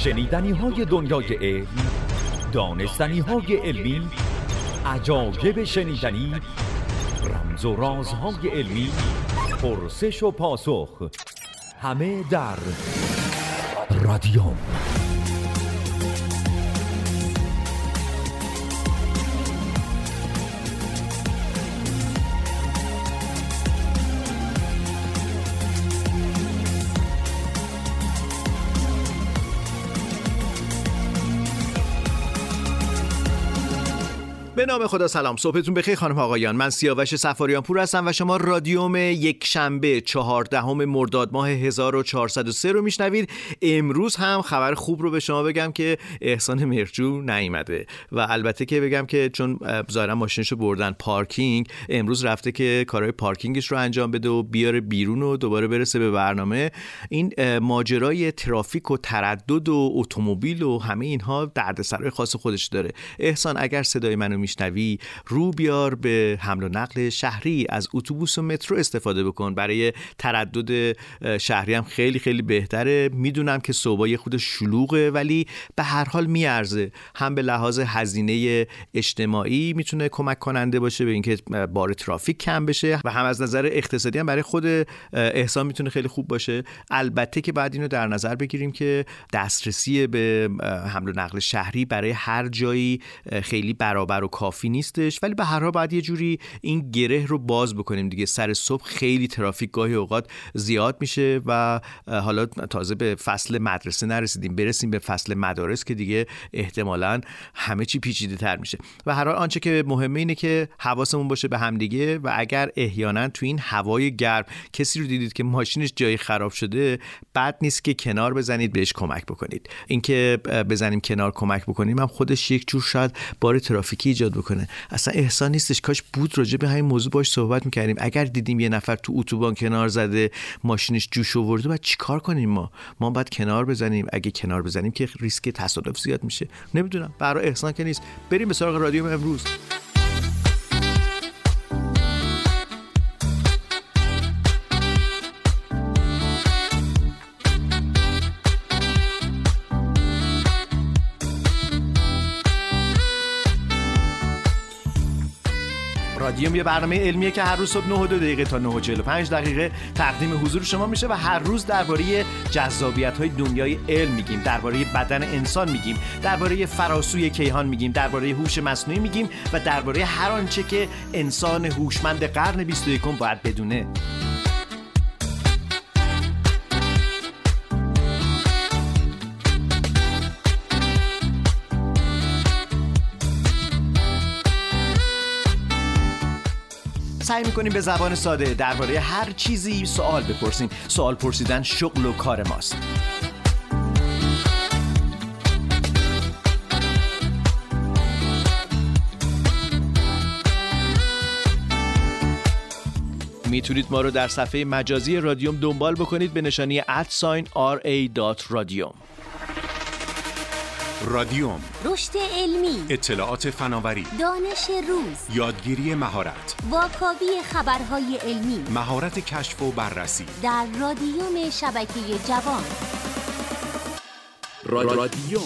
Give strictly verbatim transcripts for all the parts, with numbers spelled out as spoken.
شنیدنی های دنیای علم، دانستنی های علمی، عجایب شنیدنی، رمز و رازهای علمی، پرسش و پاسخ، همه در رادیوم. به نام خدا سلام، صبحتون بخیر خانم آقایان. من سیاوش صفاریان پور هستم و شما رادیوم یک شنبه چهاردهم مرداد ماه هزار و چهارصد و سه رو میشنوید. امروز هم خبر خوب رو به شما بگم که احسان مهرجو نیامده و البته که بگم که چون ظاهرا ماشینشو بردن پارکینگ، امروز رفته که کارهای پارکینگش رو انجام بده و بیاره بیرون و دوباره برسه به برنامه. این ماجرای ترافیک و تردد و اتومبیل و همه اینها دردسرای خاص خودش داره. احسان اگر صدای منو میشنوی، رو بیار به حمل و نقل شهری، از اتوبوس و مترو استفاده بکن. برای تردد شهری هم خیلی خیلی بهتره. میدونم که صبح یه خود شلوغه ولی به هر حال میارزه، هم به لحاظ هزینه اجتماعی میتونه کمک کننده باشه به اینکه بار ترافیک کم بشه و هم از نظر اقتصادی هم برای خود احسان میتونه خیلی خوب باشه. البته که بعد اینو در نظر بگیریم که دسترسی به حمل و نقل شهری برای هر جایی خیلی برابر و کافی نیستش، ولی به هر حال باید یه جوری این گره رو باز بکنیم دیگه. سر صبح خیلی ترافیک گاهی اوقات زیاد میشه و حالا تازه به فصل مدرسه نرسیدیم، برسیم به فصل مدارس که دیگه احتمالاً همه چی پیچیده تر میشه. و هر حال آنچه که مهمه اینه که حواسمون باشه به هم دیگه و اگر احیانا تو این هوای گرم کسی رو دیدید که ماشینش جایی خراب شده، بد نیست که کنار بزنید بهش کمک بکنید. اینکه بزنیم کنار کمک بکنیم هم خودش یک جور شاید بار ترافیکی ایجاد بکنه. اصلا احسان نیستش، کاش بود راجع به همین موضوع باش صحبت می‌کردیم. اگر دیدیم یه نفر تو اتوبان کنار زده، ماشینش جوش آورده، بعد چیکار کنیم؟ ما ما باید کنار بزنیم. اگه کنار بزنیم که ریسک تصادف زیاد میشه. نمیدونم، برای احسان که نیست. بریم به سراغ رادیو امروز. رادیوم یه برنامه علمیه که هر روز صبح نه و دو دقیقه تا نه و چهل و پنج دقیقه تقدیم حضور شما میشه و هر روز درباره جذابیت‌های دنیای علم میگیم، درباره بدن انسان میگیم، درباره فراسوی کیهان میگیم، درباره هوش مصنوعی میگیم و درباره هر آنچه که انسان هوشمند قرن بیست و یکم باید بدونه. سعی میکنیم به زبان ساده درباره هر چیزی سوال بپرسیم. سوال پرسیدن شغل و کار ماست. میتونید ما رو در صفحه مجازی رادیوم دنبال بکنید به نشانی ات آر ای دات رادیوم. رادیوم، رشد علمی، اطلاعات فناوری، دانش روز، یادگیری مهارت، واکاوی خبرهای علمی، مهارت کشف و بررسی در رادیوم شبکه جوان. رادیوم.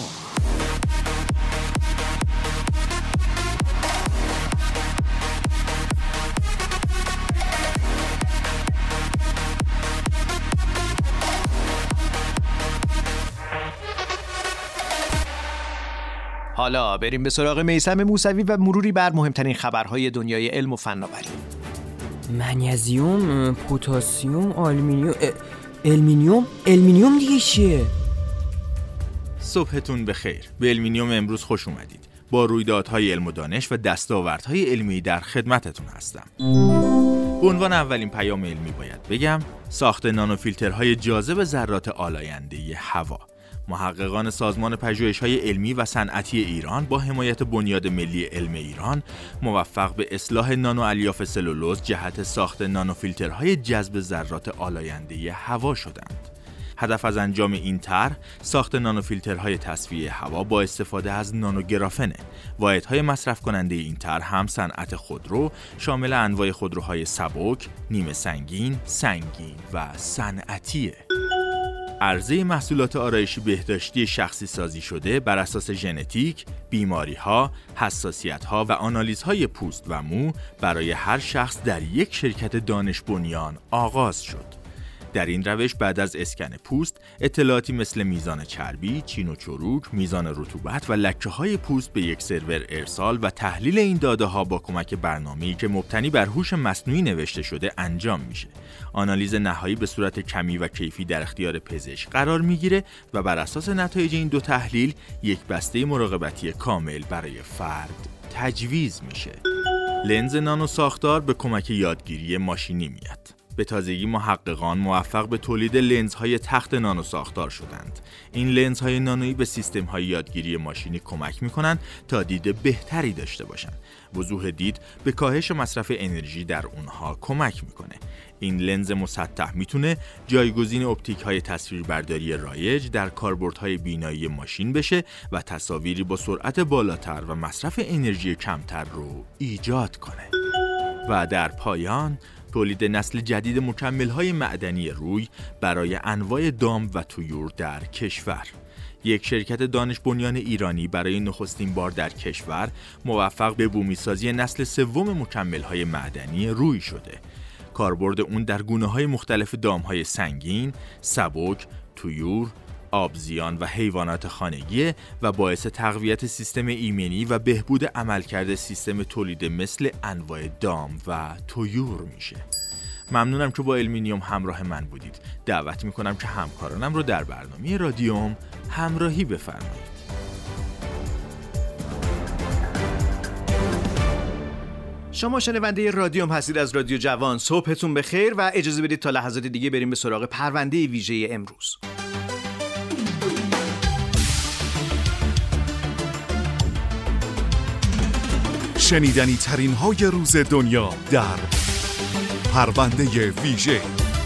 حالا بریم به سراغ میثم موسوی و مروری بر مهمترین خبرهای دنیای علم و فناوری. منیزیم، پتاسیم، آلومینیوم، المینیوم، المینیوم دیگه چیه؟ صبحتون بخیر. به المینیوم امروز خوش اومدید. با رویدادهای علم و دانش و دستاوردهای علمی در خدمتتون هستم. به عنوان اولین پیام علمی باید بگم ساخت نانوفیلترهای جاذب ذرات آلاینده هوا. محققان سازمان پژوهش‌های علمی و صنعتی ایران با حمایت بنیاد ملی علم ایران موفق به اصلاح نانو الیاف سلولوز جهت ساخت نانوفیلترهای جذب ذرات آلاینده هوا شدند. هدف از انجام این طرح ساخت نانوفیلترهای تصفیه هوا با استفاده از نانوگرافنه. واحدهای مصرف کننده این طرح هم صنعت خودرو شامل انواع خودروهای سبک، نیمه سنگین، سنگین و صنعتیه. عرضه محصولات آرایشی بهداشتی شخصی سازی شده بر اساس ژنتیک، بیماری‌ها، حساسیت‌ها و آنالیزهای پوست و مو برای هر شخص در یک شرکت دانش بنیان آغاز شد. در این روش بعد از اسکن پوست، اطلاعاتی مثل میزان چربی، چین و چروک، میزان رطوبت و لکه‌های پوست به یک سرور ارسال و تحلیل این داده‌ها با کمک برنامه‌ای که مبتنی بر هوش مصنوعی نوشته شده انجام میشه. آنالیز نهایی به صورت کمی و کیفی در اختیار پزشک قرار میگیره و بر اساس نتایج این دو تحلیل، یک بسته مراقبتی کامل برای فرد تجویز میشه. لنز نانو ساختار به کمک یادگیری ماشینی میاد. به تازگی محققان موفق به تولید لنزهای تخت نانو ساختار شدند. این لنزهای نانویی به سیستم‌های یادگیری ماشینی کمک می‌کنند تا دید بهتری داشته باشند. وضوح دید به کاهش مصرف انرژی در اونها کمک می‌کنه. این لنز مسطح میتونه جایگزین اپتیک‌های تصویربرداری رایج در کاربردهای بینایی ماشین بشه و تصاویری با سرعت بالاتر و مصرف انرژی کمتر رو ایجاد کنه. و در پایان تولید نسل جدید مکمل‌های معدنی روی برای انواع دام و طیور در کشور. یک شرکت دانش بنیان ایرانی برای نخستین بار در کشور موفق به بومی‌سازی نسل سوم مکمل‌های معدنی روی شده. کاربرد اون در گونه‌های مختلف دام‌های سنگین، سبک، طیور، آبزیان و حیوانات خانگی و باعث تقویت سیستم ایمنی و بهبود عملکرد سیستم تولید مثل انواع دام و طیور میشه. ممنونم که با المینیوم همراه من بودید. دعوت میکنم که همکارانم رو در برنامه رادیوم همراهی بفرمایید. شما شنونده رادیوم هستید از رادیو جوان. صبحتون بخیر و اجازه بدید تا لحظات دیگه بریم به سراغ پرونده ویژه امروز. شنیدنی ترین های روز دنیا در پرونده ویژه.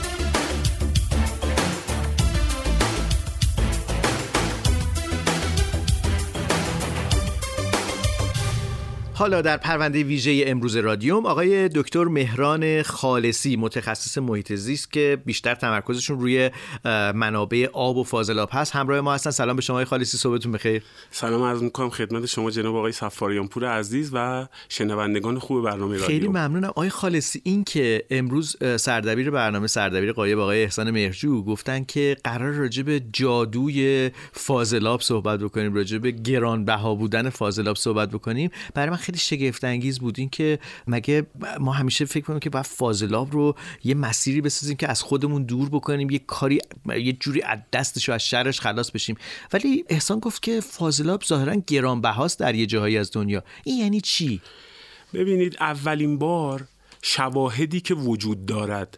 حالا در پرونده ویژه امروز رادیوم آقای دکتر مهران خالصی، متخصص محیط زیست که بیشتر تمرکزشون روی منابع آب و فاضلاب هست، همراه ما هستن. سلام به شما آقای خالصی، صبحتون بخیر. سلام عرض می‌کنم خدمت شما جناب آقای صفاریان پور عزیز و شنوندگان خوب برنامه رادیو. خیلی ممنونم آقای خالصی. این که امروز سردبیر برنامه، سردبیر غایب آقای احسان مهرجو گفتن که قرار راجع به جادوی فاضلاب صحبت بکنیم، راجع به گرانبها بودن فاضلاب صحبت بکنیم، برای من خیلی شگفت انگیز بود. این که مگه ما همیشه فکر کنیم که باید فاضلاب رو یه مسیری بسازیم که از خودمون دور بکنیم، یه کاری یه جوری از دستش و از شرش خلاص بشیم، ولی احسان گفت که فاضلاب ظاهرا گرانبهاست در یه جاهایی از دنیا. این یعنی چی؟ ببینید، اولین بار شواهدی که وجود دارد،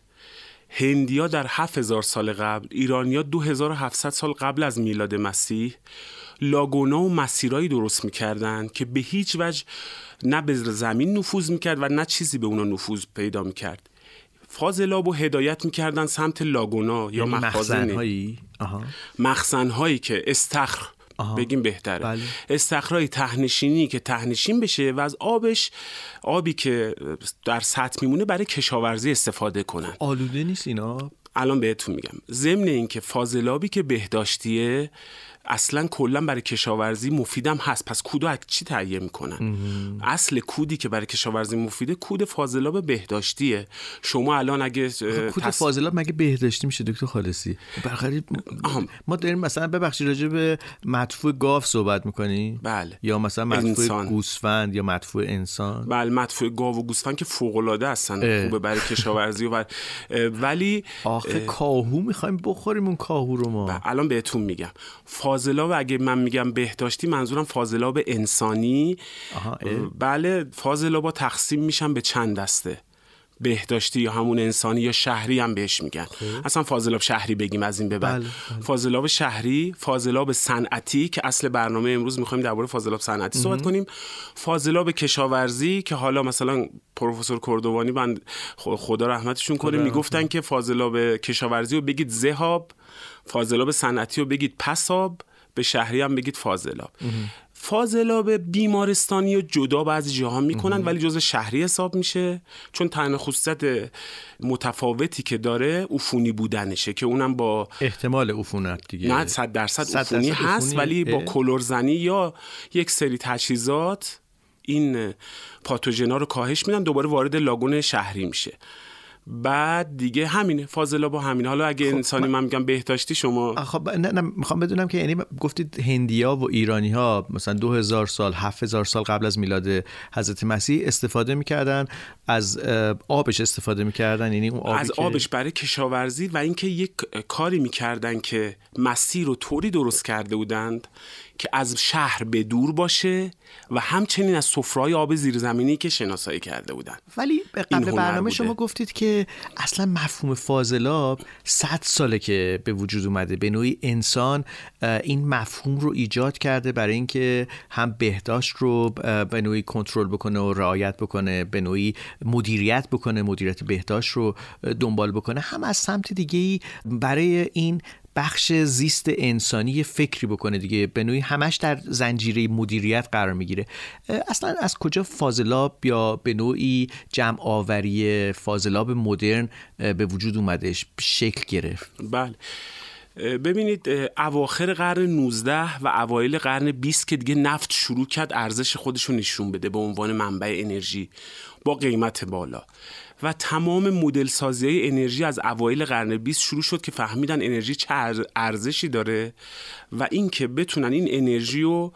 هندیا در هفت هزار سال قبل، ایرانیا دو هزار و هفتصد سال قبل از میلاد مسیح لاگونا و مسیرایی درست میکردن که به هیچ وجه نه به زمین نفوذ میکرد و نه چیزی به اونا نفوذ پیدا میکرد. فاضلاب رو هدایت میکردن سمت لاگونا یا مخازن مخزن‌هایی که استخر آها. بگیم بهتره بله. استخرای تهنشینی که تهنشین بشه و از آبش، آبی که در سطح میمونه، برای کشاورزی استفاده کنن. آلوده نیست اینا؟ الان بهتون میگم. ضمن این که فاضلابی که بهداشتیه اصلا کلا برای کشاورزی مفیدم هست. پس کودو از چی تهیه میکنن؟ اصل کودی که برای کشاورزی مفیده کود فاضلاب بهداشتیه. شما الان اگه کود تس... فاضلاب مگه بهداشتی میشه دکتر خالصی؟ برخلاف ما داریم مثلا ببخشید راجع به مدفوع گاو صحبت میکنیم، بله، یا مثلا مدفوع گوسفند یا مدفوع انسان. بله، مدفوع گاو و گوسفند که فوق العاده هستن، خوبه برای کشاورزی و ولی آخه کاهو میخوایم بخوریم اون کاهو رو ما. الان بهتون میگم فاضلاب، اگه من میگم بهداشتی منظورم فاضلاب انسانی. بله، فاضلابا تقسیم میشن به چند دسته. بهداشتی یا همون انسانی یا شهری هم بهش میگن. خوب. اصلا فاضلاب شهری بگیم از این به بعد. بله، بله. فاضلاب شهری، فاضلاب صنعتی که اصل برنامه امروز میخوایم درباره فاضلاب صنعتی صحبت کنیم، فاضلاب کشاورزی که حالا مثلا پروفسور کردوانی بند خدا رحمتشون کنه میگفتن که فاضلاب کشاورزی رو بگید ذهاب، فاضلاب صنعتی رو بگید پساب، به شهری هم بگید فاضلاب. فاضلاب بیمارستانی رو جدا بعضی جاها میکنن ولی جزء شهری حساب میشه، چون تنها خصوصیت متفاوتی که داره عفونی بودنشه که اونم با احتمال عفونت دیگه نه صد درصد عفونی هست ولی با کلورزنی یا یک سری تجهیزات این پاتوژنا رو کاهش میدن، دوباره وارد لاگون شهری میشه. بعد دیگه همینه فاضلاب با همین. حالا اگه خب انسانی من میگم بهداشتی شما خب نه نه میخوام بدونم که یعنی گفتید هندیا و ایرانی ها مثلا دو هزار سال هفت هزار سال قبل از میلاد حضرت مسیح استفاده میکردن از آبش استفاده میکردن، یعنی اون آبی از که... آبش برای کشاورزی و اینکه یک کاری میکردن که مسیر رو طوری درست کرده بودند که از شهر به دور باشه و همچنین از سفره‌های آب زیرزمینی که شناسایی کرده بودن. ولی قبل برنامه شما گفتید که اصلا مفهوم فاضلاب صد ساله که به وجود اومده، به نوعی انسان این مفهوم رو ایجاد کرده برای اینکه هم بهداشت رو به نوعی کنترل بکنه و رعایت بکنه، به نوعی مدیریت بکنه، مدیریت بهداشت رو دنبال بکنه، هم از سمت دیگه‌ای برای این بخش زیست انسانی فکری بکنه دیگه، به نوعی همش در زنجیره مدیریت قرار میگیره. اصلا از کجا فاضلاب یا به نوعی جمع آوری فاضلاب مدرن به وجود اومدش، شکل گرفت؟ بله ببینید اواخر قرن نوزده و اوایل قرن بیست که دیگه نفت شروع کرد ارزش خودش رو نشون بده به عنوان منبع انرژی با قیمت بالا و تمام مدل سازی انرژی از اوایل قرن بیست شروع شد که فهمیدن انرژی چه ارزشی داره و این که بتونن این انرژی رو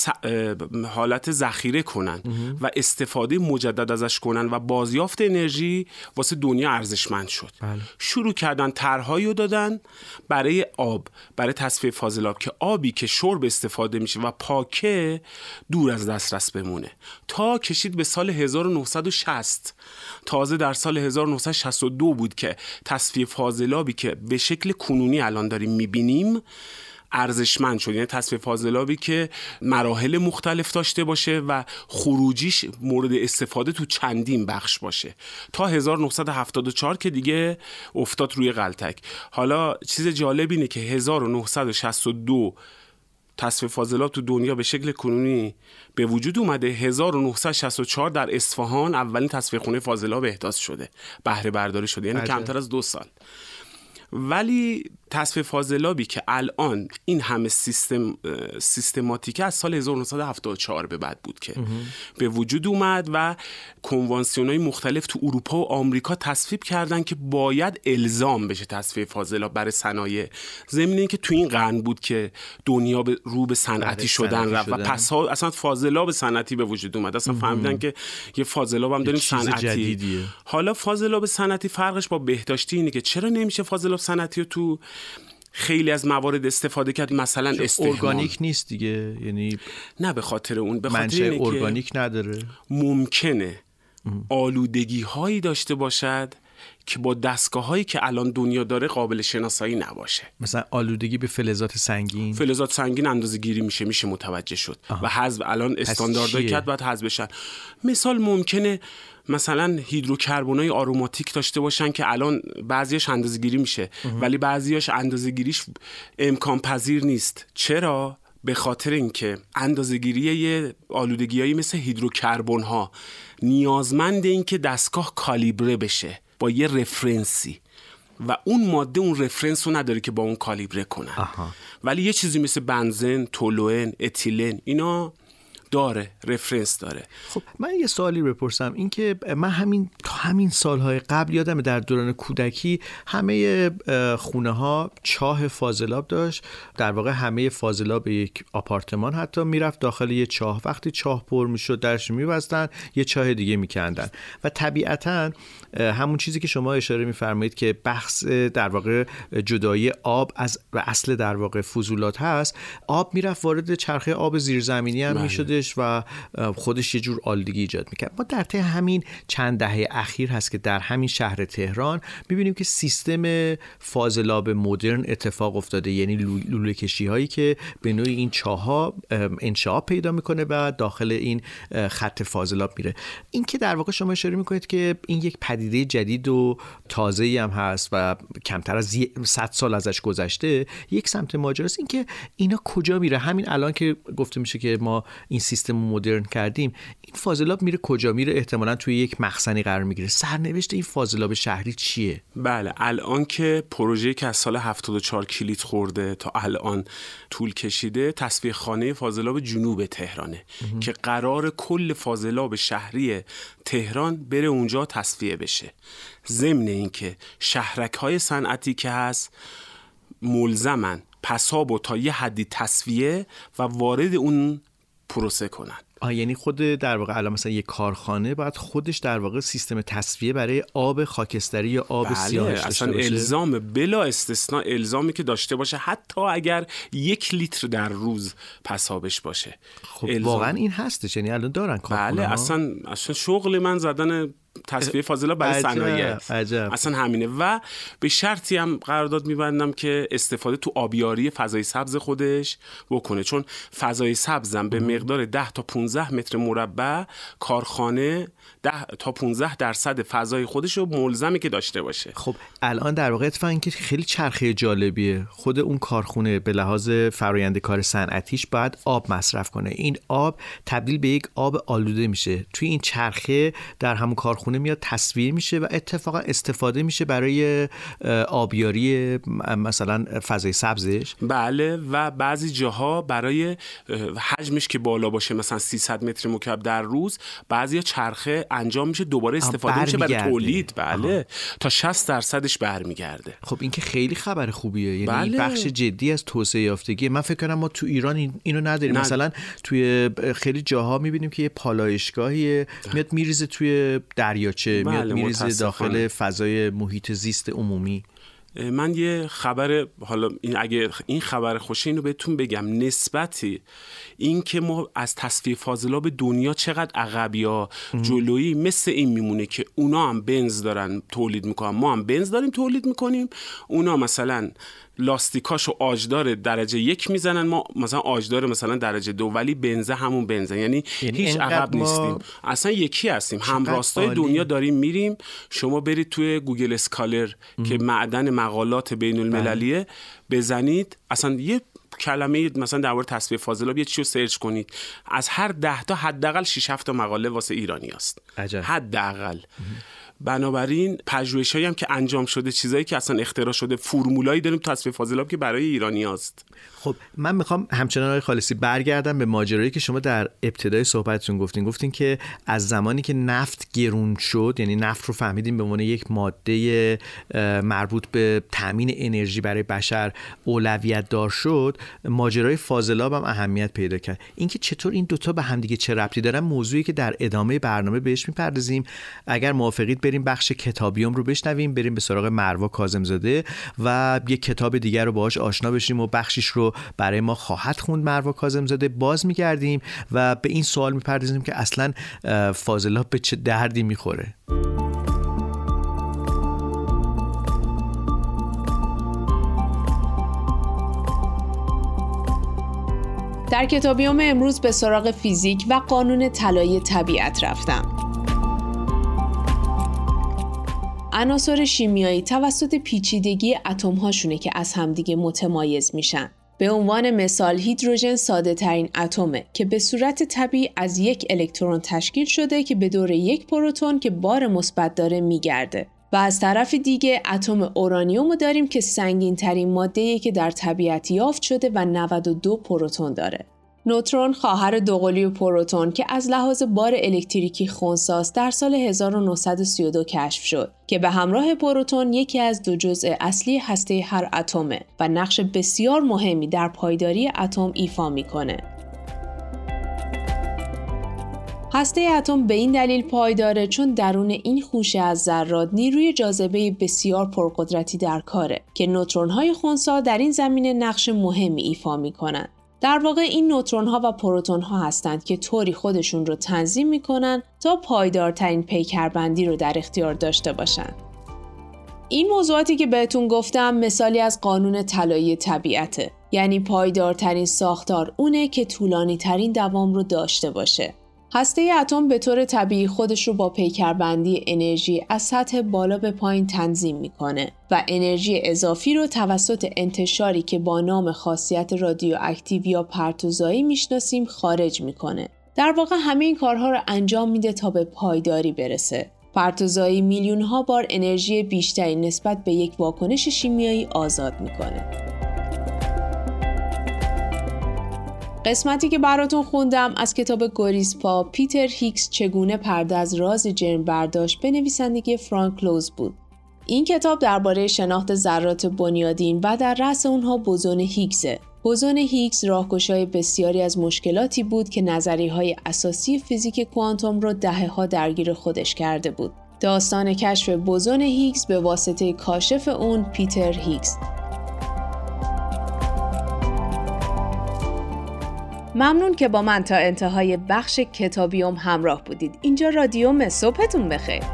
حالت ذخیره کنن و استفاده مجدد ازش کنن و بازیافت انرژی واسه دنیا ارزشمند شد. بله. شروع کردن طرحهایی رو دادن برای آب، برای تصفیه فاضلاب که آبی که شرب استفاده میشه و پاکه دور از دسترس بمونه، تا کشید به سال هزار و نهصد و شصت. تازه در سال هزار و نهصد و شصت و دو بود که تصفیه فاضلابی که به شکل کنونی الان داریم میبینیم ارزشمند شد، یعنی تصفیه فاضلابی که مراحل مختلف داشته باشه و خروجیش مورد استفاده تو چندین بخش باشه، تا هزار و نهصد و هفتاد و چهار که دیگه افتاد روی غلطک. حالا چیز جالب اینه که هزار و نهصد و شصت و دو تصفیه فاضلاب تو دنیا به شکل کنونی به وجود اومده، هزار و نهصد و شصت و چهار در اصفهان اولین تصفیه خونه فاضلاب احداث شده، بهره برداری شده، یعنی عجب. کمتر از دو سال. ولی تصفیه فاضلابی که الان این همه سیستم سیستماتیکه از سال هزار و نهصد و هفتاد و چهار به بعد بود که به وجود اومد و کنوانسیون‌های مختلف تو اروپا و آمریکا تصویب کردن که باید الزام بشه تصفیه فاضلاب برای صنایع، ضمن اینکه تو این قرن بود که دنیا به رو به صنعتی شدن رفت و پس ها اصلا فاضلاب صنعتی به وجود اومد، اصلا فهمیدن که یه فاضلاب هم داریم صنعتی. حالا فاضلاب صنعتی فرقش با بهداشتی اینه که چرا نمیشه فاضلاب صنعتی رو تو خیلی از موارد استفاده کرد، مثلا استحمام ارگانیک نیست دیگه، یعنی نه به خاطر اون، به خاطر منشأ ارگانیک نداره، ممکنه آلودگی هایی داشته باشد که با دستگاه هایی که الان دنیا داره قابل شناسایی نباشه. مثلا آلودگی به فلزات سنگین، فلزات سنگین اندازه گیری میشه میشه متوجه شد آها. و حذف الان استانداردهای کرد باید حذف بشن. مثال ممکنه مثلا هیدروکربنای آروماتیک داشته باشن که الان بعضیش اندازه‌گیری میشه اه. ولی بعضیاش اندازه‌گیریش امکان پذیر نیست. چرا؟ به خاطر اینکه اندازه‌گیری یه آلودگیایی مثل هیدروکربن ها نیازمند این که دستگاه کالیبره بشه با یه رفرنسی و اون ماده اون رفرنس رو نداره که با اون کالیبره کنن آها. ولی یه چیزی مثل بنزن، تولوئن، اتیلن اینا داره، رفرنس داره. خب من یه سوالی بپرسم، این که من همین تا همین سالهای قبل یادمه در دوران کودکی همه خونه ها چاه فاضلاب داشت، در واقع همه فاضلاب یک آپارتمان حتی میرفت داخل یه چاه، وقتی چاه پر میشد درش میبستن یه چاه دیگه میکندن و طبیعتاً همون چیزی که شما اشاره میفرمایید که بحث در واقع جدایی آب از و اصل در واقع فضولات هست، آب میرفت وارد چرخه آب زیرزمینی هم میشده خودش و خودش یه جور آلودگی ایجاد میکنه. ما در طی همین چند دهه اخیر هست که در همین شهر تهران میبینیم که سیستم فاضلاب مدرن اتفاق افتاده، یعنی لوله کشی هایی که به نوعی این چاها انشعاب پیدا میکنه و داخل این خط فاضلاب میره. این که در واقع شما اشاره میکنید که این یک پدیده جدید و تازه‌ای هم هست و کمتر از صد سال ازش گذشته، یک سمت ماجراست. این که اینا کجا میره؟ همین الان که گفته میشه که ما این سیستم رو مدرن کردیم، این فاضلاب میره کجا؟ میره احتمالاً توی یک مخزنی قرار میگیره. سرنوشت این فاضلاب شهری چیه؟ بله، الان که پروژه‌ای که از سال هفتاد و چهار کلید خورده تا الان طول کشیده، تصفیه خانه فاضلاب جنوب تهرانه اه. که قرار کل فاضلاب شهری تهران بره اونجا تصفیه بشه. ضمن اینکه شهرک‌های صنعتی که هست ملزمن پسابو تا یه حدی تصفیه و وارد اون پروسه کنن. آه یعنی خود در واقع الان مثلا یک کارخانه باید خودش در واقع سیستم تصفیه برای آب خاکستری یا آب بله، سیاهش داشته اصلا باشه؟ الزام بلا استثناء الزامی که داشته باشه، حتی اگر یک لیتر در روز پسابش باشه. خب الزام. واقعا این هستش، یعنی الان دارن کارخانه بله ها؟ اصلا اصلا شغل من زدن تصفیه فاضلاب برای صنایع اصلا همینه و به شرطی هم قرارداد می‌بندم که استفاده تو آبیاری فضای سبز خودش بکنه، چون فضای سبزم به مقدار ده تا پانزده متر مربع کارخانه ده تا پانزده درصد فضای خودش رو ملزمه که داشته باشه. خب الان در واقع اتفاقا که خیلی چرخه جالبیه، خود اون کارخونه به لحاظ فرآیند کار صنعتیش باید آب مصرف کنه. این آب تبدیل به یک آب آلوده میشه، توی این چرخه در همون کارخونه میاد تصفیه میشه و اتفاقا استفاده میشه برای آبیاری مثلا فضای سبزش. بله، و بعضی جاها برای حجمش که بالا باشه مثلا سیصد متر مکعب در روز، بعضیا چرخه انجام میشه دوباره استفاده میشه برای تولید. بله آها. تا شصت درصدش برمیگرده. خب این که خیلی خبر خوبیه، یعنی بله. این بخش جدی از توسعه یافتگی. من فکر کنم ما تو ایران این اینو نداریم. ند... مثلا توی خیلی جاها میبینیم که یه پالایشگاهی میاد میریزه توی دریاچه، بله، میاد میریزه داخل فضای محیط زیست عمومی. من یه خبر، حالا این اگه این خبر خوشه اینو بهتون بگم، نسبتی این که ما از تصفیه فاضلاب دنیا چقدر عقب یا جلویی مثل این میمونه که اونا هم بنز دارن تولید میکنن، ما هم بنز داریم تولید میکنیم. اونا مثلا لاستیکاشو آجدار درجه یک میزنن، ما مثلا آجدار مثلا درجه دو، ولی بنزه همون بنزه، یعنی, یعنی هیچ عقب نیستیم، اصلا یکی هستیم، هم راستای دنیا داریم میریم. شما برید توی گوگل اسکالر ام. که معدن مقالات بین المللیه بزنید، اصلا یه کلمه مثلا درباره تصفیه فاضلاب یه چیزی رو سرچ کنید، از هر ده تا حداقل شش هفت تا مقاله واسه ایرانی است حداقل. بنابراین پژوهش‌هایی هم که انجام شده، چیزایی که اصلا اختراع شده، فرمولایی داریم تصفیه فاضلاب که برای ایرانی هست. خب من میخوام همچنان آقای خالصی برگردم به ماجرایی که شما در ابتدای صحبتتون گفتین. گفتین که از زمانی که نفت گرون شد، یعنی نفت رو فهمیدیم به عنوان یک ماده مربوط به تامین انرژی برای بشر اولویت دار شد، ماجرای فاضلاب هم اهمیت پیدا کرد. اینکه چطور این دوتا به همدیگه چه ربطی دارن، موضوعی که در ادامه برنامه بهش میپردازیم. اگر موافقید بریم بخش کتابیام رو بشنویم، بریم به سراغ مروه کاظمزاده و یک کتاب دیگر رو باهاش آشنا بشیم و بخشش رو برای ما خواهد خوند مروه کاظمزاده. باز میگردیم و به این سوال میپردازیم که اصلا فاضلاب به چه دردی میخوره. در کتابیام امروز به سراغ فیزیک و قانون طلایی طبیعت رفتم. عناصر شیمیایی توسط پیچیدگی اتم‌هاشونه که از همدیگه متمایز میشن. به عنوان مثال هیدروژن ساده ترین اتمه که به صورت طبیعی از یک الکترون تشکیل شده که به دور یک پروتون که بار مثبت داره میگرده. و از طرف دیگه اتم اورانیوم رو داریم که سنگین ترین ماده‌ای که در طبیعت یافت شده و نود و دو پروتون داره. نوترون خواهر دوقلوی پروتون که از لحاظ بار الکتریکی خنثی‌است در سال هزار و نهصد و سی و دو کشف شد که به همراه پروتون یکی از دو جزء اصلی هسته هر اتمه و نقش بسیار مهمی در پایداری اتم ایفا میکنه. هسته اتم به این دلیل پایداره چون درون این خوشه از ذرات نیروی جاذبه بسیار پرقدرتی در کاره که نوترون‌های خنثی در این زمینه نقش مهمی ایفا میکنن. در واقع این نوترون ها و پروتون ها هستند که طوری خودشون رو تنظیم میکنن تا پایدارترین پیکربندی رو در اختیار داشته باشن. این موضوعاتی که بهتون گفتم مثالی از قانون طلایی طبیعته. یعنی پایدارترین ساختار اونه که طولانی ترین دوام رو داشته باشه. هسته اتم به طور طبیعی خودش رو با پیکربندی انرژی از سطح بالا به پایین تنظیم میکنه و انرژی اضافی رو توسط انتشاری که با نام خاصیت رادیواکتیو یا پرتوزایی میشناسیم خارج میکنه. در واقع همه این کارها رو انجام میده تا به پایداری برسه. پرتوزایی میلیون ها بار انرژی بیشتری نسبت به یک واکنش شیمیایی آزاد میکنه. قسمتی که براتون خوندم از کتاب گوریسپا پیتر هیگز چگونه پرده از راز جرم برداشت به نویسندگی فرانک کلوز بود. این کتاب درباره شناخت ذرات بنیادین و در رأس اونها بوزون هیگزه. بوزون هیگز راهگشای بسیاری از مشکلاتی بود که نظریه‌های اساسی فیزیک کوانتوم رو دهه‌ها درگیر خودش کرده بود. داستان کشف بوزون هیگز به واسطه کاشف اون پیتر هیگز. ممنون که با من تا انتهای بخش کتابیوم همراه بودید. اینجا رادیوم، صبحتون بخیر.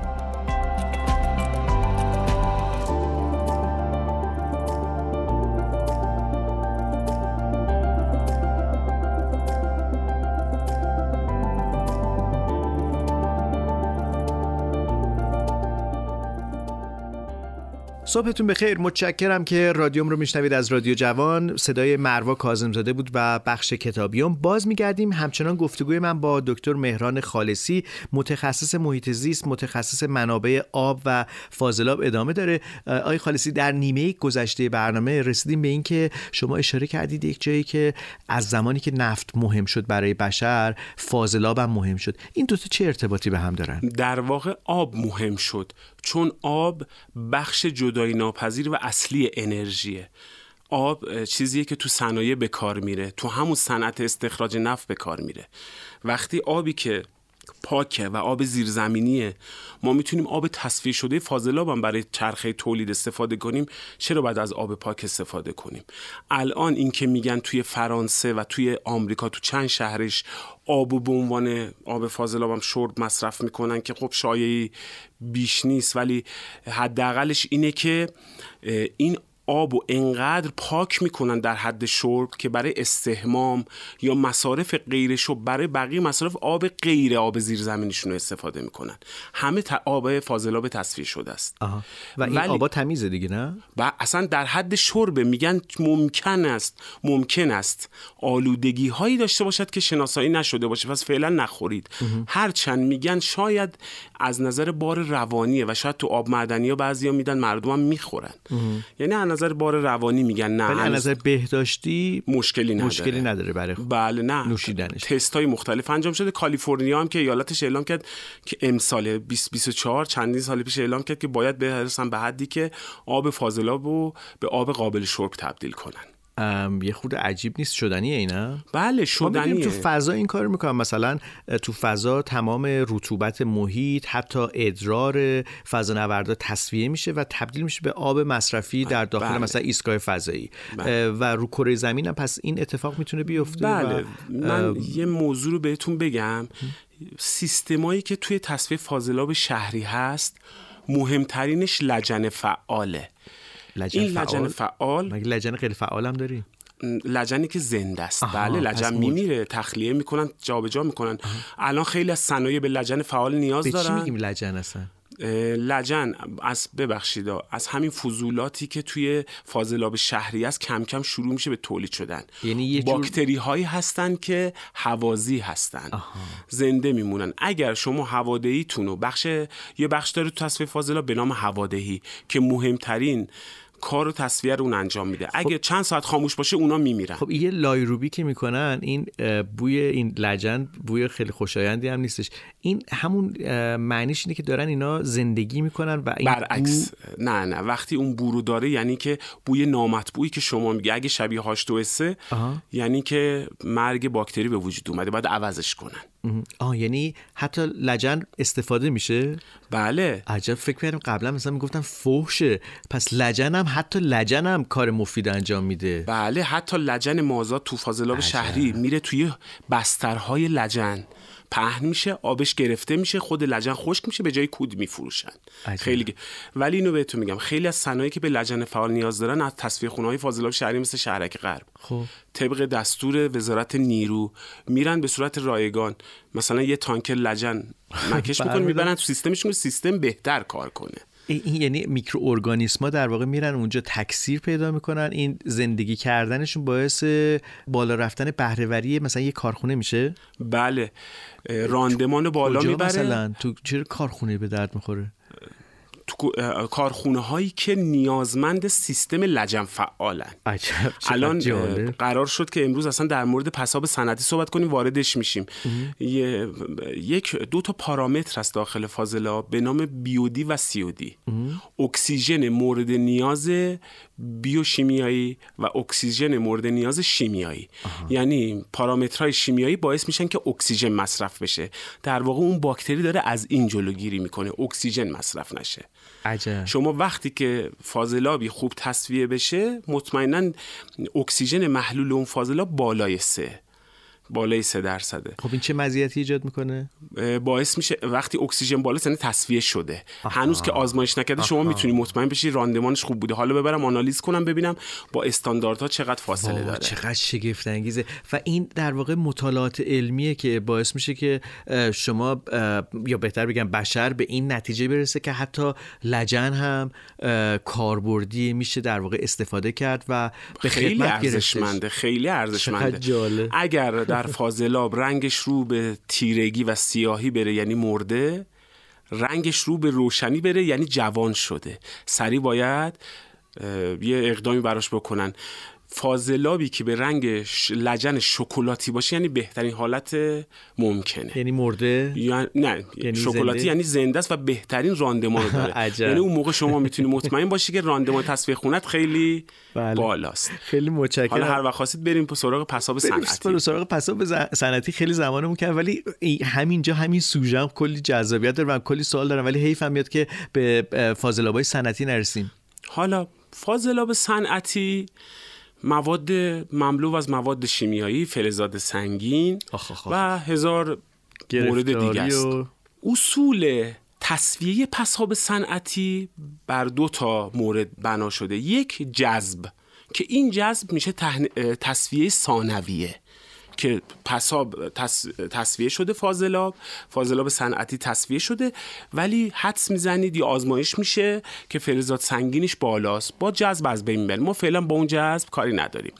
صبحتون بخیر. متشکرم که رادیوم رو میشنوید. از رادیو جوان صدای مروا کاظمزاده بود و بخش کتابیوم. باز میگردیم همچنان گفتگوی من با دکتر مهران خالصی، متخصص محیط زیست، متخصص منابع آب و فاضلاب ادامه داره. آقای خالصی، در نیمه گذشته برنامه رسیدیم به این که شما اشاره کردید یک جایی که از زمانی که نفت مهم شد برای بشر، فاضلاب هم مهم شد. این دو تا چه ارتباطی به هم دارن؟ در واقع آب مهم شد چون آب بخش جدایی ناپذیر و اصلی انرژیه. آب چیزیه که تو صنایع به کار میره، تو همون صنعت استخراج نفت به کار میره. وقتی آبی که پاکه و آب زیرزمینیه ما میتونیم آب تصفیه شده فاضلاب هم برای چرخه تولید استفاده کنیم، چرا بعد از آب پاک استفاده کنیم؟ الان این که میگن توی فرانسه و توی آمریکا تو چند شهرش آب به عنوان آب فاضلاب هم شرب مصرف میکنن که خب شایعی بیش نیست، ولی حداقلش اینه که این آبو انقدر پاک میکنن در حد شرب که برای استحمام یا مصارف غیرشو برای بقیه مصارف آب غیر آب زیرزمینیشون استفاده میکنن. همه آب فاضلاب تصفیه شده است. آها. و این آبا تمیزه دیگه، نه؟ و اصلا در حد شربه. میگن ممکن است ممکن است آلودگی هایی داشته باشد که شناسایی نشده باشه، پس فعلا نخورید. هرچند میگن شاید از نظر بار روانیه و شاید تو آب معدنی ها بعضیا میدن مردم هم میخورن. یعنی از نظر بار روانی میگن نه، ولی از نظر بهداشتی مشکلی نداره. مشکلی نداره برای خود. بله نه، نوشیدنش. تستای مختلف انجام شده. کالیفرنیا هم که ایالتش اعلام کرد که امسال بیست بیست و چهار چندین سال پیش اعلام کرد که باید برسن به حدی که آب فاضلاب رو به آب قابل شرب تبدیل کنن. یه خود عجیب نیست؟ شدنیه اینا؟ بله شدنیه. تو فضا این کار میکنن، مثلا تو فضا تمام رطوبت محیط حتی ادرار فضانوردا تصفیه میشه و تبدیل میشه به آب مصرفی در داخل بله. مثلا ایستگاه فضایی بله. و رو کره زمین هم پس این اتفاق میتونه بیفته. بله. و من یه موضوع رو بهتون بگم. سیستمایی که توی تصفیه فاضلاب شهری هست مهمترینش لجن فعاله. لجن این فعال؟ لجن فعال. مگه لجن غیر فعال هم داری؟ لجنی که زنده است. بله لجن میمیره، تخلیه میکنن، جابجا میکنن. الان خیلی از صنایع به لجن فعال نیاز به دارن. چی میگیم لجن اصلا؟ لجن از ببخشید از همین فضولاتی که توی فاضلاب شهری است کم کم شروع میشه به تولید شدن. یعنی یه باکتری هایی هستن که هوازی هستن. آها. زنده میمونن. اگر شما هوادهیتون رو بخش یه بخش داره تو تصفیه فاضلاب به نام هوادهی که مهمترین کار و تصفیه رو اون انجام میده. اگه خب چند ساعت خاموش باشه اونا میمیرن. خب یه لایروبی که میکنن این بوی این لجن بوی خیلی خوشایندی هم نیستش. این همون معنیش اینه که دارن اینا زندگی میکنن و این برعکس بو... نه نه وقتی اون بو رو داره یعنی که بوی نامطبوعی که شما میگه اگه شبیه هاش دو سه یعنی که مرگ باکتری به وجود اومده، باید عوضش کنن. آه یعنی حتی لجن استفاده میشه؟ بله. عجب، فکر کردم قبلا مثلا میگفتن فحشه، پس لجن هم حتی لجن هم کار مفید انجام میده. بله، حتی لجن مازاد تو فاضلاب شهری میره توی بسترهای لجن پهن میشه، آبش گرفته میشه، خود لجن خشک میشه، به جای کود میفروشن. خیلی گ... ولی اینو بهتون میگم خیلی از صنایعی که به لجن فعال نیاز دارن از تصفیه خونه‌های فاضلاب شهری مثل شهرک غرب خب طبق دستور وزارت نیرو میرن به صورت رایگان، مثلا یه تانکر لجن مکش میکنن میبرن تو سیستمشون، سیستم بهتر کار کنه. این یعنی میکروارگانیسما در واقع میرن اونجا تکثیر پیدا میکنن، این زندگی کردنشون باعث بالا رفتن بهره‌وری مثلا یه کارخونه میشه. بله، راندمان بالا میبره. مثلا تو چه کارخونه به درد میخوره؟ تو کارخونه هایی که نیازمند سیستم لجن فعالن. عجب، الان قرار شد که امروز اصلا در مورد پساب صنعتی صحبت کنیم، واردش میشیم. یک دو تا پارامتر هست داخل فاضلاب به نام بیودی و سیودی. اکسیژن مورد نیاز بیوشیمیایی و اکسیژن مورد نیاز شیمیایی. آها. یعنی پارامترهای شیمیایی باعث میشن که اکسیژن مصرف بشه. در واقع اون باکتری داره از این جلوگیری میکنه اکسیژن مصرف نشه. عجب. شما وقتی که فاضلابی خوب تصفیه بشه مطمئناً اکسیژن محلول اون فاضلاب بالای سه بالای سه درصده. خب این چه مزیتی ایجاد میکنه؟ باعث میشه وقتی اکسیژن بالا یعنی تصفیه شده. آها. هنوز که آزمایش نکرده شما میتونی مطمئن بشی راندمانش خوب بوده. حالا ببرم آنالیز کنم ببینم با استانداردها چقدر فاصله داره. چقدر شگفت انگیزه. و این در واقع مطالعات علمیه که باعث میشه که شما یا بهتر بگم بشر به این نتیجه برسه که حتی لجن هم کاربردی میشه در واقع استفاده کرد و به خیلی ارزشمنده. خیلی ارزشمنده. اگر در فاضلاب رنگش رو به تیرگی و سیاهی بره یعنی مرده، رنگش رو به روشنی بره یعنی جوان شده. سریع باید یه اقدامی براش بکنن. فاضلابی که به رنگ لجن شکلاتی باشه یعنی بهترین حالت ممکنه. یعنی مرده؟ یعنی نه، یعنی شکلاتی زنده؟ یعنی زنده است و بهترین راندمان رو داره. یعنی اون موقع شما میتونی مطمئن باشی که راندمان تصفیه خونت خیلی بله. بالاست. خیلی متشکرم. حالا هر وقت خواستید بریم به سراغ پساب صنعتی. بریم سراغ پساب صنعتی. خیلی زمانمون کرد ولی همینجا همین سوژه هم کلی جذابیت داره و کلی سوال دارم ولی حیفم میاد که به فاضلابای صنعتی نرسیم. حالا فاضلاب صنعتی مواد مملو از مواد شیمیایی، فلزات سنگین آخ آخ آخ. و هزار مورد دیگه است. و... اصول تصفیه پساب صنعتی بر دو تا مورد بنا شده. یک جذب که این جذب میشه تحن... تصفیه ثانویه که پساب تص... تصفیه شده، فاضلاب فاضلاب صنعتی تصفیه شده ولی حدس میزنید یا آزمایش میشه که فلزات سنگینش بالاست، با جذب از بین میبره. ما فعلا با اون جذب کاری نداریم.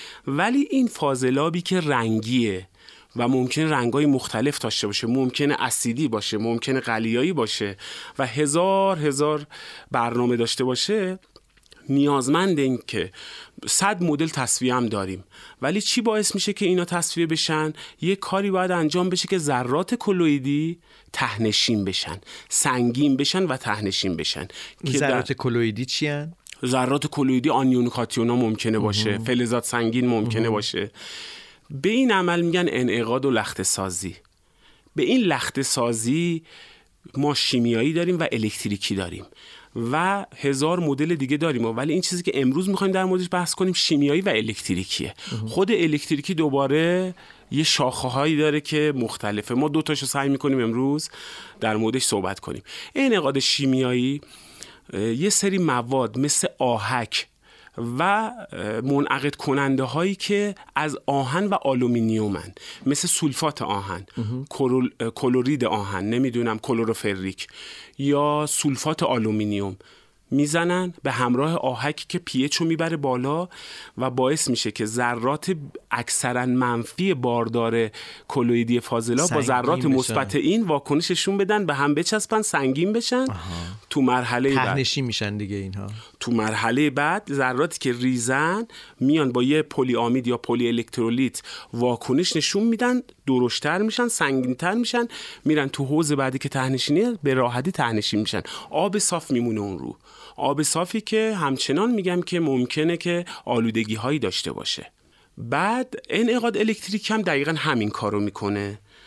ولی این فاضلابی که رنگیه و ممکن رنگای مختلف داشته باشه، ممکن اسیدی باشه، ممکن قلیایی باشه و هزار هزار برنامه داشته باشه، نیازمند این که صد مدل تصفیه هم داریم. ولی چی باعث میشه که اینا تصفیه بشن؟ یه کاری باید انجام بشه که ذرات کلویدی ته‌نشین بشن، سنگین بشن و ته‌نشین بشن. که ذرات کلویدی چی هن؟ ذرات کلویدی آنیون کاتیونا ممکنه باشه، فلزات سنگین ممکنه باشه. به این عمل میگن انعقاد و لخته سازی. به این لخته سازی ما شیمیایی داریم و الکتریکی داریم و هزار مدل دیگه داریم، ولی این چیزی که امروز میخوایم در موردش بحث کنیم شیمیایی و الکتریکیه. خود الکتریکی دوباره یه شاخه هایی داره که مختلفه. ما دو تاشو سعی میکنیم امروز در موردش صحبت کنیم. انعقاد شیمیایی یه سری مواد مثل آهک و منعقد کننده هایی که از آهن و آلومینیومن، مثل سولفات آهن، کلورید آهن، نمیدونم کلروفریک یا سولفات آلومینیوم، میزنن به همراه آهک که پی اچ رو میبره بالا و باعث میشه که ذرات اکثرا منفی باردار کلویدی فاضلاب با ذرات مثبت این واکنششون بدن، به هم بچسبن، سنگین بشن. آها. تو مرحله بعد ته‌نشین میشن دیگه اینها. تو مرحله بعد ذراتی که ریزن میان با یه پلی آمید یا پلی الکترولیت واکنش نشون میدن، درشتر میشن، سنگین‌تر میشن، میرن تو حوض بعدی که ته‌نشینیه، به راحتی ته‌نشین میشن. آب صاف میمونه اون رو. آب صافی که همچنان میگم که ممکنه که آلودگی هایی داشته باشه. بعد انعقاد الکتریک هم دقیقاً همین کارو میکنه.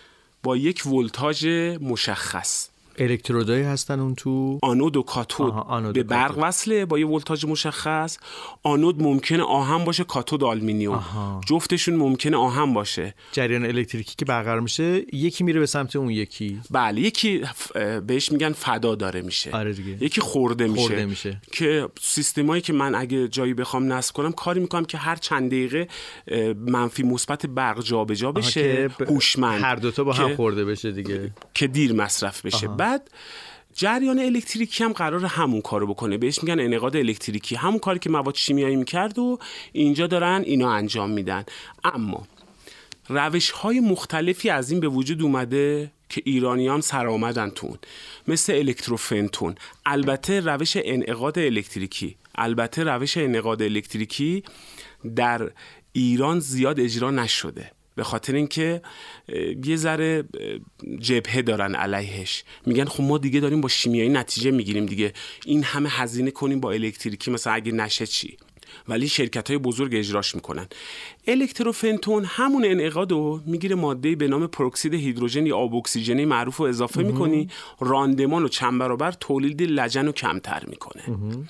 با یک ولتاژ مشخص. الکترودایی هستن اون تو؟ آنود و کاتود آها، به برق وصله با یه ولتاژ مشخص. آنود ممکنه آهن باشه، کاتود آلومینیوم. آها. جفتشون ممکنه آهن باشه. جریان الکتریکی که برقرار میشه یکی میره به سمت اون یکی. بله، یکی بهش میگن فدا داره میشه. آره دیگه. یکی خورده میشه. خورده میشه. که سیستمایی که من اگه جایی بخوام نصب کنم کاری میکنم که هر چند دقیقه منفی مثبت برق جابجا بشه، هوشمند، هر دو تا با هم خورده بشه دیگه، که دیر مصرف بشه. آها. بعد جریان الکتریکی هم قرار همون کارو بکنه، بهش میگن انعقاد الکتریکی، همون کاری که مواد شیمیایی میکرد و اینجا دارن اینا انجام میدن. اما روش‌های مختلفی از این به وجود اومده که ایرانیان سر آمدن تون، مثل الکتروفنتون. البته روش انعقاد الکتریکی البته روش انعقاد الکتریکی در ایران زیاد اجرا نشده، به خاطر اینکه یه ذره جبهه دارن علیهش. میگن خب ما دیگه داریم با شیمیایی نتیجه میگیریم دیگه، این همه هزینه کنیم با الکتریکی مثلا اگه نشه چی؟ ولی شرکت‌های بزرگ اجراش میکنن. الکتروفنتون همون انعقادو میگیره، ماده‌ای به نام پروکسید هیدروژن یا آب اکسیژنی معروف رو اضافه میکنی، راندمان رو چند برابر تولید لجن رو کمتر میکنه.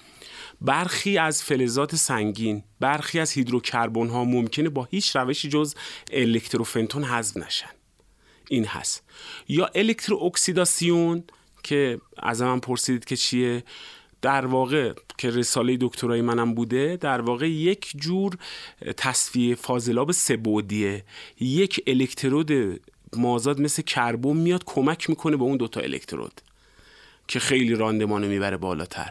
برخی از فلزات سنگین، برخی از هیدروکربن ها ممکنه با هیچ روشی جز الکتروفنتون حذف نشن. این هست. یا الکترو اکسیداسیون که از من پرسیدید که چیه، در واقع که رساله دکترای منم بوده، در واقع یک جور تصفیه فاضلاب سه‌بعدیه. یک الکترود مازاد مثل کربن میاد کمک میکنه به اون دوتا الکترود که خیلی راندمانو میبره بالاتر.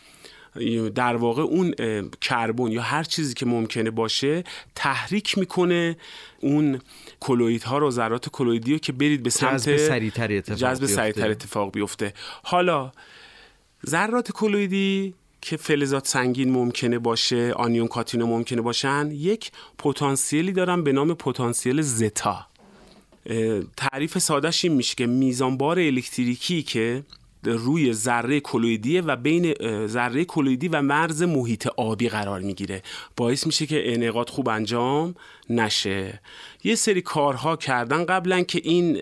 در واقع اون کربن یا هر چیزی که ممکنه باشه تحریک میکنه اون کلوئیدها رو، ذرات کلوئیدی رو که برید به سمت جذب سریعتر اتفاق جذب سریعتر اتفاق بیفته. حالا ذرات کلوئیدی که فلزات سنگین ممکنه باشه، آنیون کاتیون ممکنه باشن، یک پتانسیلی دارن به نام پتانسیل زتا. تعریف سادهش این میشه که میزانبار الکتریکی که روی ذره کلوئیدی و بین ذره کلوئیدی و مرز محیط آبی قرار میگیره، باعث میشه که انعقاد خوب انجام نشه. یه سری کارها کردن قبلا که این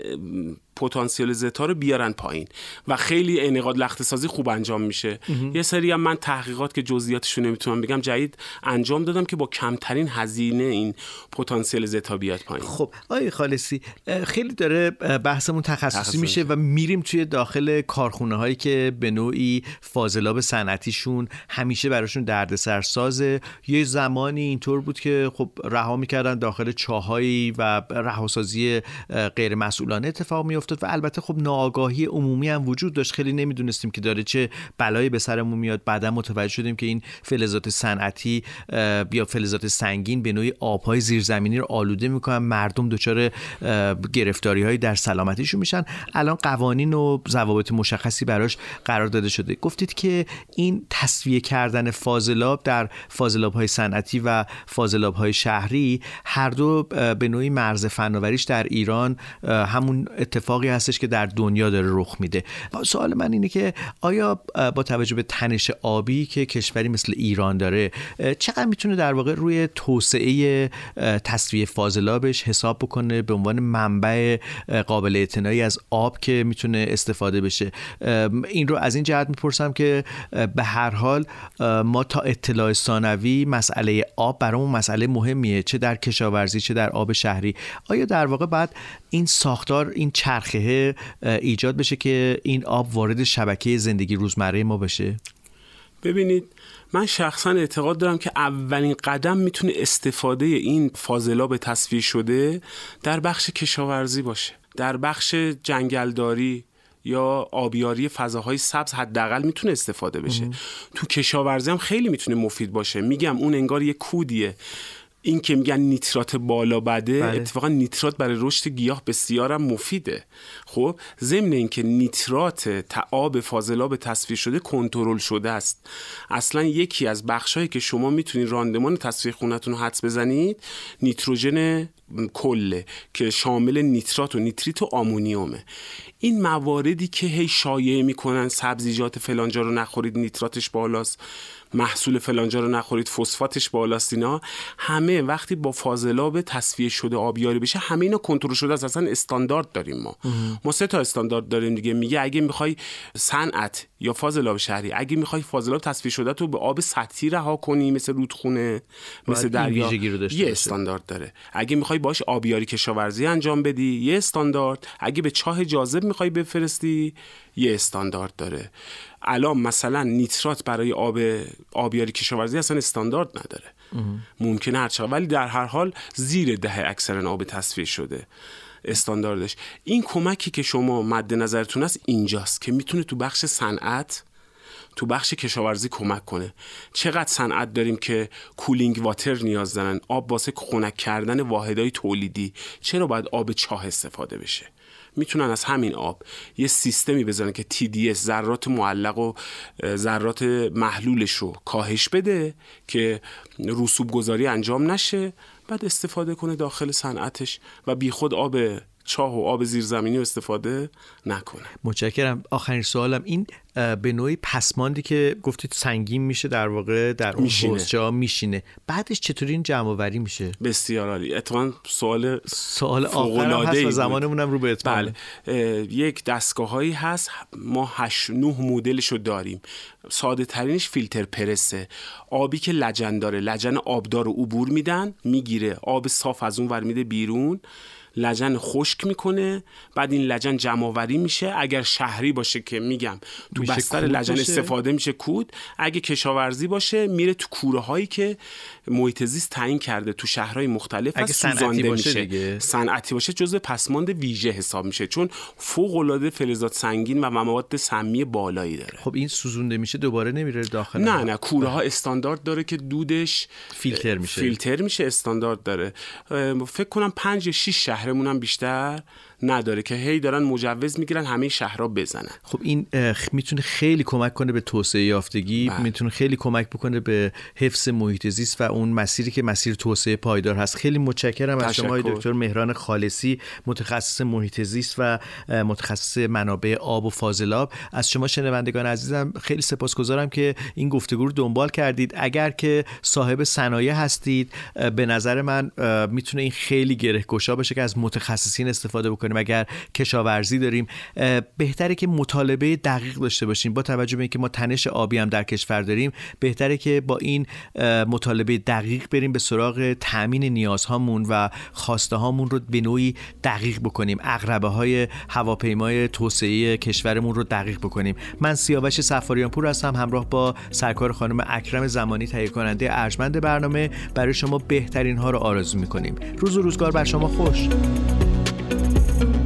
پتانسیل زتا رو بیارن پایین و خیلی انعقاد لخته سازی خوب انجام میشه. یه سری هم من تحقیقات که جزئیاتش رو نمیتونم بگم جدید انجام دادم که با کمترین هزینه این پتانسیل زتا بیاد پایین. خب آقای خالصی، خیلی داره بحثمون تخصصی, تخصصی میشه و میریم توی داخل کارخونه هایی که به نوعی فاضلاب صنعتیشون همیشه براشون دردسر سازه. یه زمانی اینطور بود که خب رها میکردن داخل چاهایی و رهاسازی غیر مسئولانه اتفاق میافتاد و البته خب ناآگاهی عمومی هم وجود داشت، خیلی نمیدونستیم که داره چه بلایی به سرمون میاد. بعدا متوجه شدیم که این فلزات صنعتی یا فلزات سنگین به نوعی آبهای زیرزمینی رو آلوده میکنن، مردم دچار گرفتاری‌هایی در سلامتیشون میشن. الان قوانین و ضوابط مشخصی براش قرار داده شده. گفتید که این تصفیه کردن فاضلاب در فاضلاب‌های صنعتی و فاضلاب‌های شهری هر دو به نوعی مرز فناوریش در ایران همون اتفاقی هستش که در دنیا داره رخ میده. سوال من اینه که آیا با توجه به تنش آبی که کشوری مثل ایران داره چقدر میتونه در واقع روی توسعه تصفیه فاضلابش حساب بکنه به عنوان منبع قابل اعتنایی از آب که میتونه استفاده بشه؟ این رو از این جهت میپرسم که به هر حال ما تا اطلاع ثانوی مسئله آب برامون مسئله مهمیه، چه در کشاورزی چه در آب شهری. آیا در واقع بعد این ساختار، این چرخه ایجاد بشه که این آب وارد شبکه زندگی روزمره ما بشه؟ ببینید، من شخصا اعتقاد دارم که اولین قدم میتونه استفاده این فاضلاب تصفیه شده در بخش کشاورزی باشه، در بخش جنگلداری یا آبیاری فضاهای سبز حداقل میتونه استفاده بشه. تو کشاورزی هم خیلی میتونه مفید باشه. میگم اون انگار یه کودیه. این که میگن نیترات بالا بده، بله. اتفاقا نیترات برای رشد گیاه بسیارم مفیده. خب ضمن این که نیترات آب فاضلاب تصفیه شده کنترل شده است. اصلا یکی از بخشایی که شما میتونید راندمان تصفیه خونتون رو حدس بزنید نیتروژن کله که شامل نیترات و نیتریت و آمونیومه. این مواردی که هی شایعه میکنن سبزیجات فلانجا رو نخورید نیتراتش بالاست، محصول فلانجا رو نخورید، فسفاتش بالاست، اینا همه وقتی با فاضلاب تصفیه شده آبیاری بشه همه اینا کنترل شده است. اصلا استاندارد داریم ما اه. ما سه تا استاندارد داریم دیگه. میگه اگه میخوای صنعت یا فاضلاب شهری، اگه میخوای فاضلاب تصفیه شده تو به آب سطحی رها کنی مثل رودخونه مثل دریا، یه استاندارد داره. اگه میخوای باش آبیاری کشاورزی انجام بدی یه استاندارد، اگه به چاه جاذب میخوای بفرستی یه استاندارد داره. الان مثلا نیترات برای آب آبیاری کشاورزی اصلا استاندارد نداره. ممکنه هر چقدر، ولی در هر حال زیر ده اکثرا آب تصفیه شده استانداردش. این کمکی که شما مد نظرتون است اینجاست که میتونه تو بخش صنعت، تو بخش کشاورزی کمک کنه. چقدر صنعت داریم که کولینگ واتر نیاز دارن، آب واسه خنک کردن واحدهای تولیدی، چرا باید آب چاه استفاده بشه؟ میتونن از همین آب یه سیستمی بزنن که تی دی اس ذرات معلق و ذرات محلولش رو کاهش بده که رسوب گذاری انجام نشه، بعد استفاده کنه داخل صنعتش و بی خود آب چاه و آب زیرزمینی استفاده نکنه. متشکرم. آخرین سوالم این به نوعی پسماندی که گفتید سنگین میشه در واقع در اون حوضچه‌ها میشینه، بعدش چطوری این جمع آوری میشه؟ بسیار عالی. اتفاقاً سوال سوال آخرم هست و زمانمون هم رو به اتمام. بله. یک دستگاهایی هست ما هشت نه مدلشو داریم. ساده ترینش فیلتر پرسه. آبی که لجن داره، لجن آبدار رو عبور میدن، میگیره آب صاف از اون ور میده بیرون، لجن خشک میکنه، بعد این لجن جمع آوری میشه. اگر شهری باشه که میگم تو بستر لجن باشه. استفاده میشه کود. اگه کشاورزی باشه میره تو کوره هایی که محیط زیست تعیین کرده تو شهرهای مختلف اگه سوزانده میشه دیگه. صنعتی باشه جزء پسماند ویژه حساب میشه چون فوق العاده فلزات سنگین و مواد سمی بالایی داره. خب این سوزونده میشه دوباره نمیره داخل؟ نه نه کوره ها استاندارد داره که دودش فیلتر میشه. فیلتر میشه استاندارد داره. فکر کنم پنج یا شش شهرمون هم بیشتر نداره که هی دارن مجوز میگیرن همه شهرها بزنن. خب این میتونه خیلی کمک کنه به توسعه یافتگی، میتونه خیلی کمک بکنه به حفظ محیط زیست و اون مسیری که مسیر توسعه پایدار هست. خیلی متشکرم از شما دکتر مهران خالصی، متخصص محیط زیست و متخصص منابع آب و فاضلاب. از شما شنوندگان عزیزم خیلی سپاسگزارم که این گفتگو رو دنبال کردید. اگر که صاحب صنایع هستید به نظر من میتونه این خیلی گره‌گشا باشه که از متخصصین استفاده بکنیم. اگر کشاورزی داریم بهتره که مطالبه دقیق داشته باشیم. با توجه به اینکه ما تنش آبی هم در کشور داریم بهتره که با این مطالبه دقیق بریم به سراغ تامین نیازهامون و خواسته هامون رو به نوعی دقیق بکنیم. عقربه های هواپیمای توسعه کشورمون رو دقیق بکنیم. من سیاوش صفاریان پور هستم، همراه با سرکار خانم اکرم زمانی تهیه کننده ارجمند برنامه برای شما بهترین ها رو آرزو می‌کنیم. روز و روزگار بر شما خوش.